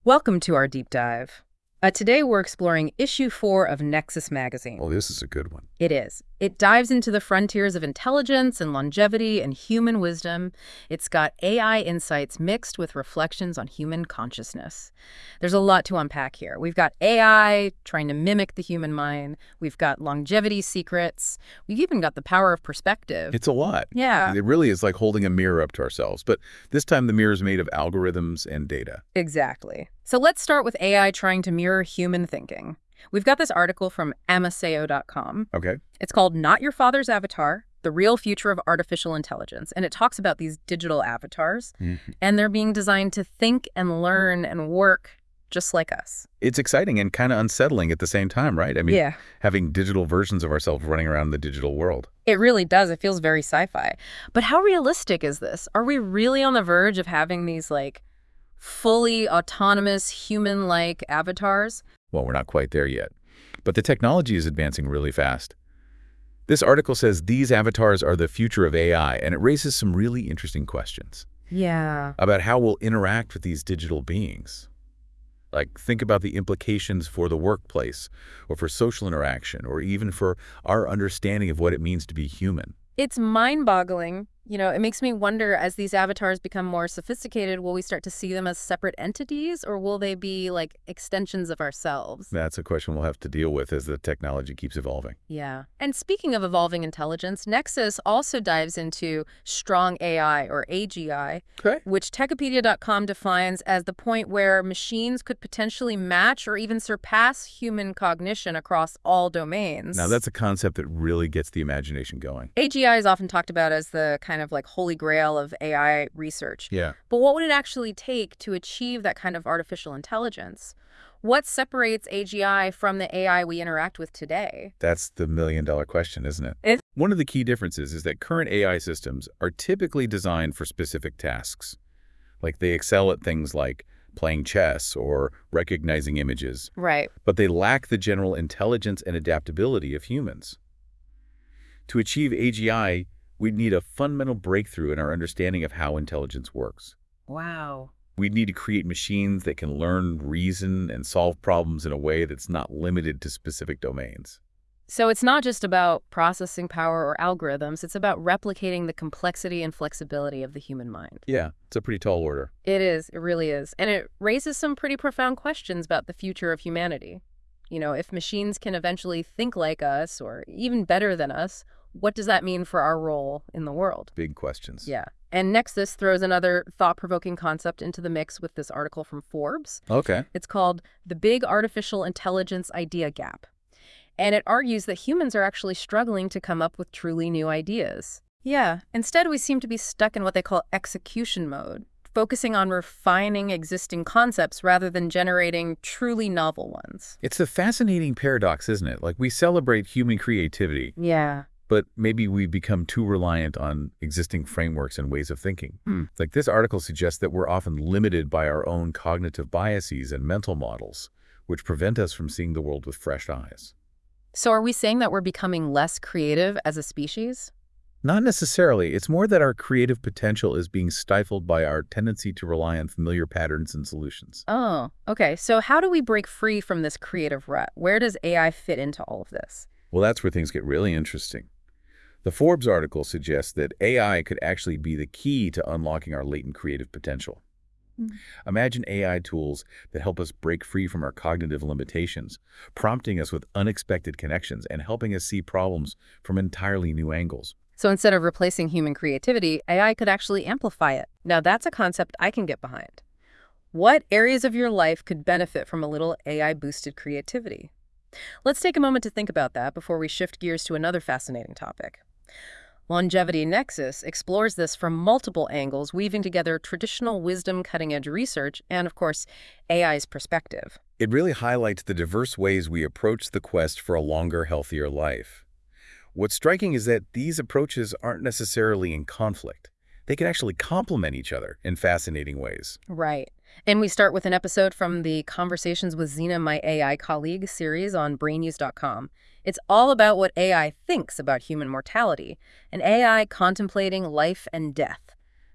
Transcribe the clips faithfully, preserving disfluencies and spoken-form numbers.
Welcome to our deep dive. Uh, today we're exploring issue four of Nexus magazine. Oh, this is a good one. It is. It dives into the frontiers of intelligence and longevity and human wisdom. It's got A I insights mixed with reflections on human consciousness. There's a lot to unpack here. We've got A I trying to mimic the human mind. We've got longevity secrets. We've even got the power of perspective. It's a lot. Yeah. It really is like holding a mirror up to ourselves. But this time the mirror is made of algorithms and data. Exactly. So let's start with A I trying to mirror human thinking. We've got this article from amaseo dot com. Okay. It's called Not Your Father's Avatar, The Real Future of Artificial Intelligence. And it talks about these digital avatars, Mm-hmm. and they're being designed to think and learn and work just like us. It's exciting and kind of unsettling at the same time, right? I mean, Yeah, having digital versions of ourselves running around in the digital world. it really does. It feels very sci-fi. But how realistic is this? Are we really on the verge of having these, like, fully autonomous, human-like avatars? Well, we're not quite there yet. But the technology is advancing really fast. This article says these avatars are the future of A I, and it raises some really interesting questions Yeah. about how we'll interact with these digital beings. Like, think about the implications for the workplace, or for social interaction, or even for our understanding of what it means to be human. It's mind-boggling. You know, it makes me wonder, as these avatars become more sophisticated, will we start to see them as separate entities, or will they be like extensions of ourselves? That's a question we'll have to deal with as the technology keeps evolving. Yeah. And speaking of evolving intelligence, Nexus also dives into strong A I, or A G I, Okay. which Techopedia dot com defines as the point where machines could potentially match or even surpass human cognition across all domains. Now, that's a concept that really gets the imagination going. A G I is often talked about as the kind of like holy grail of A I research. Yeah. But what would it actually take to achieve that kind of artificial intelligence? What separates A G I from the A I we interact with today? That's the million-dollar question, isn't it? It- One of the key differences is that current A I systems are typically designed for specific tasks. Like, they excel at things like playing chess or recognizing images, Right. but they lack the general intelligence and adaptability of humans. To achieve A G I, we'd need a fundamental breakthrough in our understanding of how intelligence works. Wow. We'd need to create machines that can learn, reason, and solve problems in a way that's not limited to specific domains. So it's not just about processing power or algorithms, it's about replicating the complexity and flexibility of the human mind. Yeah, it's a pretty tall order. It is, it really is. And it raises some pretty profound questions about the future of humanity. You know, if machines can eventually think like us, or even better than us, what does that mean for our role in the world? Big questions. Yeah. And Nexus throws another thought-provoking concept into the mix with this article from Forbes. Okay. It's called The Big Artificial Intelligence Idea Gap. And it argues that humans are actually struggling to come up with truly new ideas. Yeah. Instead, we seem to be stuck in what they call execution mode, focusing on refining existing concepts rather than generating truly novel ones. It's a fascinating paradox, isn't it? Like, we celebrate human creativity, Yeah. but maybe we become too reliant on existing frameworks and ways of thinking. Hmm. Like, this article suggests that we're often limited by our own cognitive biases and mental models, which prevent us from seeing the world with fresh eyes. So are we saying that we're becoming less creative as a species? Not necessarily. It's more that our creative potential is being stifled by our tendency to rely on familiar patterns and solutions. Oh, okay. So how do we break free from this creative rut? Where does A I fit into all of this? Well, that's where things get really interesting. The Forbes article suggests that A I could actually be the key to unlocking our latent creative potential. Mm. Imagine A I tools that help us break free from our cognitive limitations, prompting us with unexpected connections and helping us see problems from entirely new angles. So instead of replacing human creativity, A I could actually amplify it. Now that's a concept I can get behind. What areas of your life could benefit from a little A I-boosted creativity? Let's take a moment to think about that before we shift gears to another fascinating topic. Longevity Nexus explores this from multiple angles, weaving together traditional wisdom, cutting-edge research, and, of course, A I's perspective. It really highlights the diverse ways we approach the quest for a longer, healthier life. What's striking is that these approaches aren't necessarily in conflict. They can actually complement each other in fascinating ways. Right. And we start with an episode from the Conversations with Xena, My A I Colleague series on brain news dot com. It's all about what A I thinks about human mortality, and A I contemplating life and death.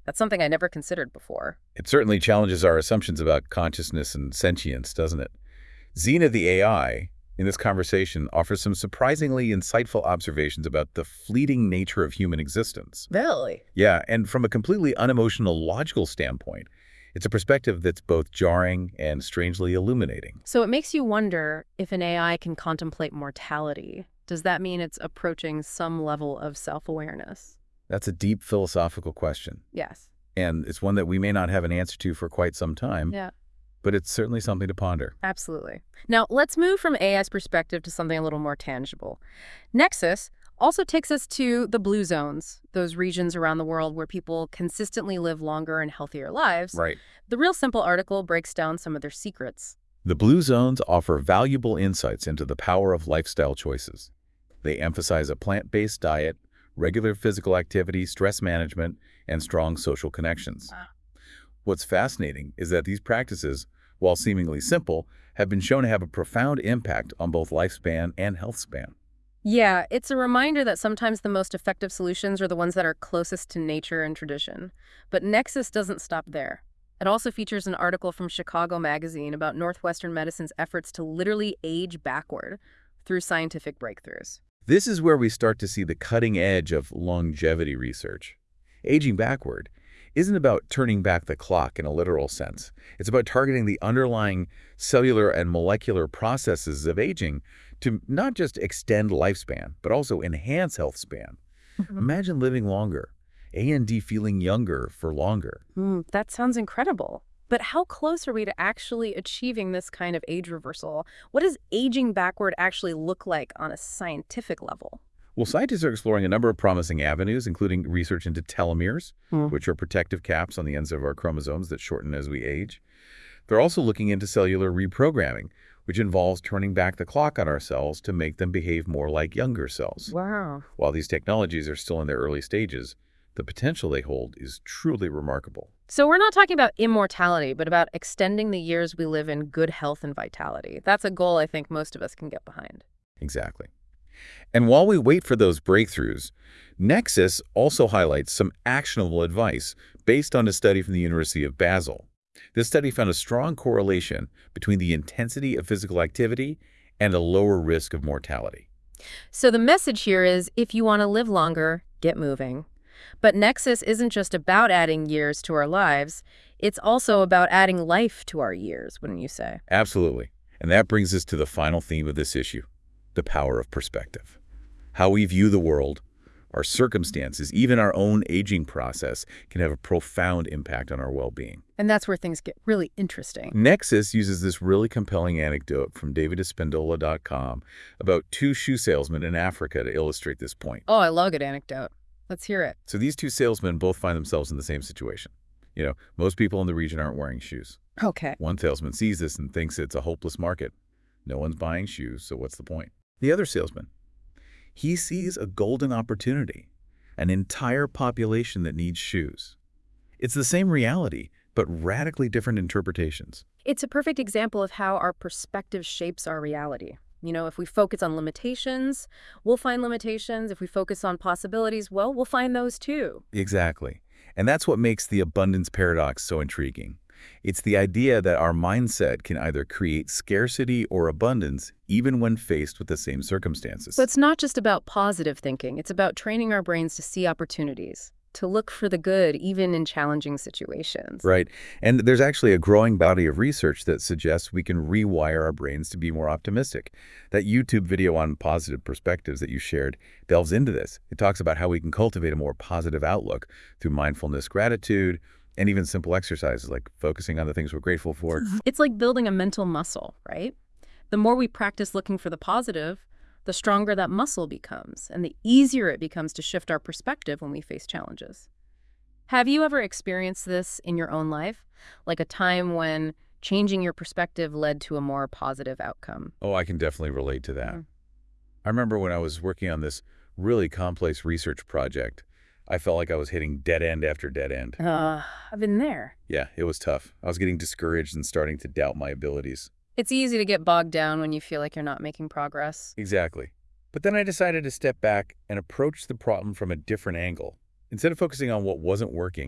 That's something I never considered before. It certainly challenges our assumptions about consciousness and sentience, doesn't it? Xena the A I, in this conversation, offers some surprisingly insightful observations about the fleeting nature of human existence. Really? Yeah, and from a completely unemotional, logical standpoint, it's a perspective that's both jarring and strangely illuminating. So it makes you wonder if an A I can contemplate mortality. Does that mean it's approaching some level of self-awareness? That's a deep philosophical question, Yes. and it's one that we may not have an answer to for quite some time, Yeah. but it's certainly something to ponder. Absolutely. Now, let's move from A I's perspective to something a little more tangible. Nexus also takes us to the blue zones, those regions around the world where people consistently live longer and healthier lives. Right. The Real Simple article breaks down some of their secrets. The blue zones offer valuable insights into the power of lifestyle choices. They emphasize a plant-based diet, regular physical activity, stress management, and strong social connections. Wow. What's fascinating is that these practices, while seemingly simple, have been shown to have a profound impact on both lifespan and health span. Yeah, it's a reminder that sometimes the most effective solutions are the ones that are closest to nature and tradition. But Nexus doesn't stop there. It also features an article from Chicago Magazine about Northwestern medicine's efforts to literally age backward through scientific breakthroughs. This is where we start to see the cutting edge of longevity research. Aging backward isn't about turning back the clock in a literal sense. It's about targeting the underlying cellular and molecular processes of aging to not just extend lifespan, but also enhance health span. Mhm. Imagine living longer, A and D feeling younger for longer. Mm, that sounds incredible. But how close are we to actually achieving this kind of age reversal? What does aging backward actually look like on a scientific level? Well, scientists are exploring a number of promising avenues, including research into telomeres, Hmm. which are protective caps on the ends of our chromosomes that shorten as we age. They're also looking into cellular reprogramming, which involves turning back the clock on our cells to make them behave more like younger cells. Wow. While these technologies are still in their early stages, the potential they hold is truly remarkable. So we're not talking about immortality, but about extending the years we live in good health and vitality. That's a goal I think most of us can get behind. Exactly. And while we wait for those breakthroughs, Nexus also highlights some actionable advice based on a study from the University of Basel. This study found a strong correlation between the intensity of physical activity and a lower risk of mortality. So the message here is, if you want to live longer, get moving. But Nexus isn't just about adding years to our lives. It's also about adding life to our years, wouldn't you say? Absolutely. And that brings us to the final theme of this issue, the power of perspective. How we view the world, our circumstances, even our own aging process can have a profound impact on our well-being. And that's where things get really interesting. Nexus uses this really compelling anecdote from david espendola dot com about two shoe salesmen in Africa to illustrate this point. Oh, I love a good anecdote. Let's hear it. So these two salesmen both find themselves in the same situation. You know, most people in the region aren't wearing shoes. Okay. One salesman sees this and thinks it's a hopeless market. No one's buying shoes, so what's the point? The other salesman, he sees a golden opportunity, an entire population that needs shoes. It's the same reality, but radically different interpretations. It's a perfect example of how our perspective shapes our reality. You know, if we focus on limitations, we'll find limitations. If we focus on possibilities, well, we'll find those too. Exactly. And that's what makes the abundance paradox so intriguing. It's the idea that our mindset can either create scarcity or abundance even when faced with the same circumstances. So it's not just about positive thinking. It's about training our brains to see opportunities, to look for the good even in challenging situations. Right. And there's actually a growing body of research that suggests we can rewire our brains to be more optimistic. That YouTube video on positive perspectives that you shared delves into this. It talks about how we can cultivate a more positive outlook through mindfulness, gratitude, and even simple exercises like focusing on the things we're grateful for. It's like building a mental muscle, right? The more we practice looking for the positive, the stronger that muscle becomes, and the easier it becomes to shift our perspective when we face challenges. Have you ever experienced this in your own life? Like a time when changing your perspective led to a more positive outcome? Oh, I can definitely relate to that. Mm. I remember when I was working on this really complex research project, I felt like I was hitting dead end after dead end. Uh, I've been there. Yeah, it was tough. I was getting discouraged and starting to doubt my abilities. It's easy to get bogged down when you feel like you're not making progress. Exactly. But then I decided to step back and approach the problem from a different angle. Instead of focusing on what wasn't working,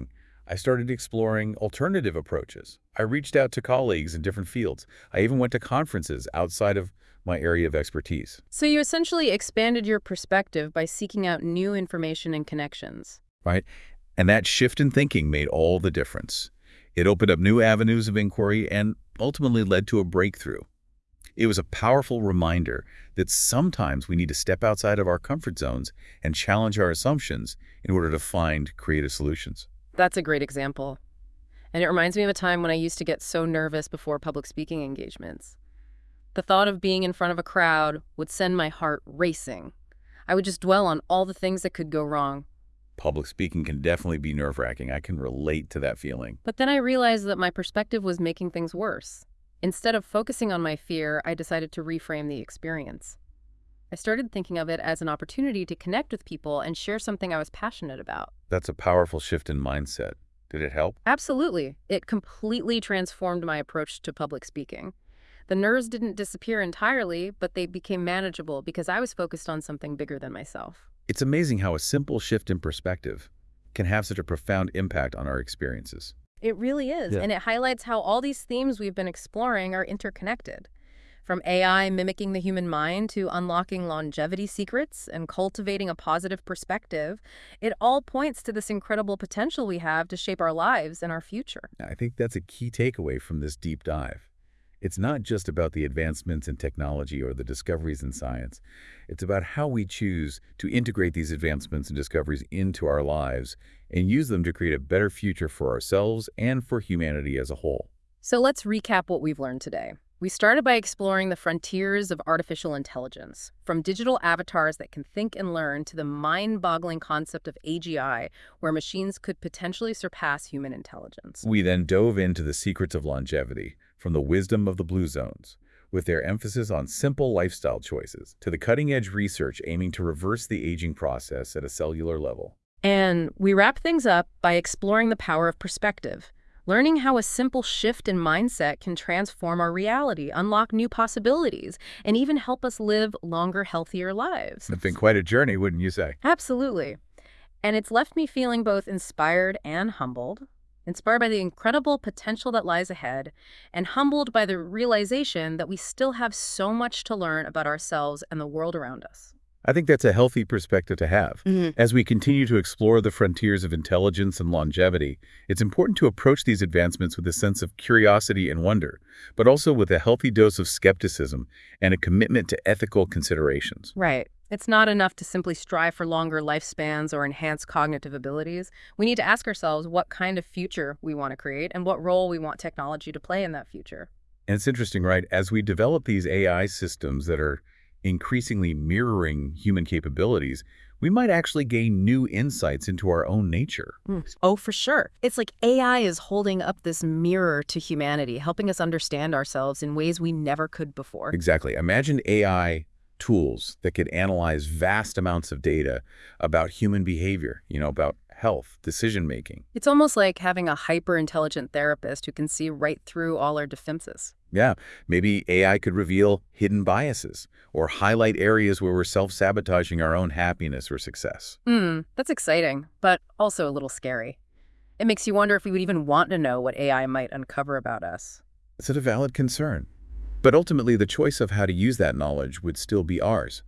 I started exploring alternative approaches. I reached out to colleagues in different fields. I even went to conferences outside of my area of expertise, So you essentially expanded your perspective by seeking out new information and connections. right? And that shift in thinking made all the difference. It opened up new avenues of inquiry and ultimately led to a breakthrough. It was a powerful reminder that sometimes we need to step outside of our comfort zones and challenge our assumptions in order to find creative solutions. That's a great example. And it reminds me of a time when I used to get so nervous before public speaking engagements. The thought of being in front of a crowd would send my heart racing. I would just dwell on all the things that could go wrong. Public speaking can definitely be nerve-wracking. I can relate to that feeling. But then I realized that my perspective was making things worse. Instead of focusing on my fear, I decided to reframe the experience. I started thinking of it as an opportunity to connect with people and share something I was passionate about. That's a powerful shift in mindset. Did it help? Absolutely. It completely transformed my approach to public speaking. The nerves didn't disappear entirely, but they became manageable because I was focused on something bigger than myself. It's amazing how a simple shift in perspective can have such a profound impact on our experiences. It really is, Yeah. and it highlights how all these themes we've been exploring are interconnected. From A I mimicking the human mind to unlocking longevity secrets and cultivating a positive perspective, it all points to this incredible potential we have to shape our lives and our future. I think that's a key takeaway from this deep dive. It's not just about the advancements in technology or the discoveries in science. It's about how we choose to integrate these advancements and discoveries into our lives and use them to create a better future for ourselves and for humanity as a whole. So let's recap what we've learned today. We started by exploring the frontiers of artificial intelligence, from digital avatars that can think and learn to the mind-boggling concept of A G I, where machines could potentially surpass human intelligence. We then dove into the secrets of longevity, from the wisdom of the Blue Zones, with their emphasis on simple lifestyle choices, to the cutting-edge research aiming to reverse the aging process at a cellular level. And we wrap things up by exploring the power of perspective, learning how a simple shift in mindset can transform our reality, unlock new possibilities, and even help us live longer, healthier lives. It's been quite a journey, wouldn't you say? Absolutely. And it's left me feeling both inspired and humbled. Inspired by the incredible potential that lies ahead, and humbled by the realization that we still have so much to learn about ourselves and the world around us. I think that's a healthy perspective to have. Mm-hmm. As we continue to explore the frontiers of intelligence and longevity, it's important to approach these advancements with a sense of curiosity and wonder, but also with a healthy dose of skepticism and a commitment to ethical considerations. Right. It's not enough to simply strive for longer lifespans or enhance cognitive abilities. We need to ask ourselves what kind of future we want to create and what role we want technology to play in that future. And it's interesting, right? As we develop these A I systems that are increasingly mirroring human capabilities, we might actually gain new insights into our own nature. Mm. Oh, for sure. It's like A I is holding up this mirror to humanity, helping us understand ourselves in ways we never could before. Exactly. Imagine A I tools that could analyze vast amounts of data about human behavior, you know, about health, decision-making. It's almost like having a hyper-intelligent therapist who can see right through all our defenses. Yeah, maybe A I could reveal hidden biases or highlight areas where we're self-sabotaging our own happiness or success. Hmm, that's exciting, but also a little scary. It makes you wonder if we would even want to know what A I might uncover about us. It's a valid concern. But ultimately, the choice of how to use that knowledge would still be ours.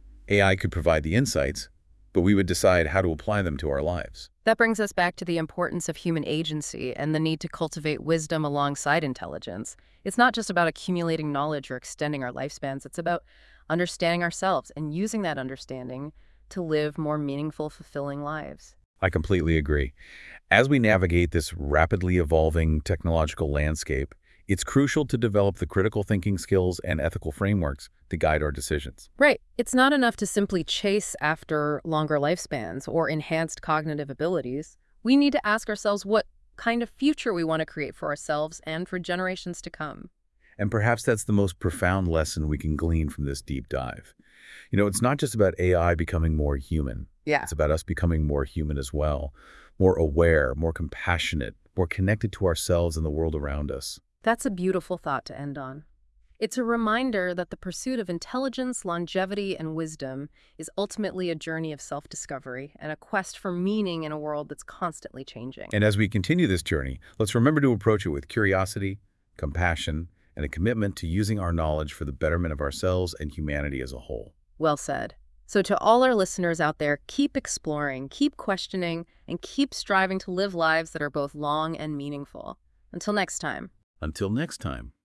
A I could provide the insights, but we would decide how to apply them to our lives. That brings us back to the importance of human agency and the need to cultivate wisdom alongside intelligence. It's not just about accumulating knowledge or extending our lifespans. It's about understanding ourselves and using that understanding to live more meaningful, fulfilling lives. I completely agree. As we navigate this rapidly evolving technological landscape, it's crucial to develop the critical thinking skills and ethical frameworks to guide our decisions. Right. It's not enough to simply chase after longer lifespans or enhanced cognitive abilities. We need to ask ourselves what kind of future we want to create for ourselves and for generations to come. And perhaps that's the most profound lesson we can glean from this deep dive. You know, it's not just about A I becoming more human. Yeah. It's about us becoming more human as well, more aware, more compassionate, more connected to ourselves and the world around us. That's a beautiful thought to end on. It's a reminder that the pursuit of intelligence, longevity, and wisdom is ultimately a journey of self-discovery and a quest for meaning in a world that's constantly changing. And as we continue this journey, let's remember to approach it with curiosity, compassion, and a commitment to using our knowledge for the betterment of ourselves and humanity as a whole. Well said. So to all our listeners out there, keep exploring, keep questioning, and keep striving to live lives that are both long and meaningful. Until next time. Until next time.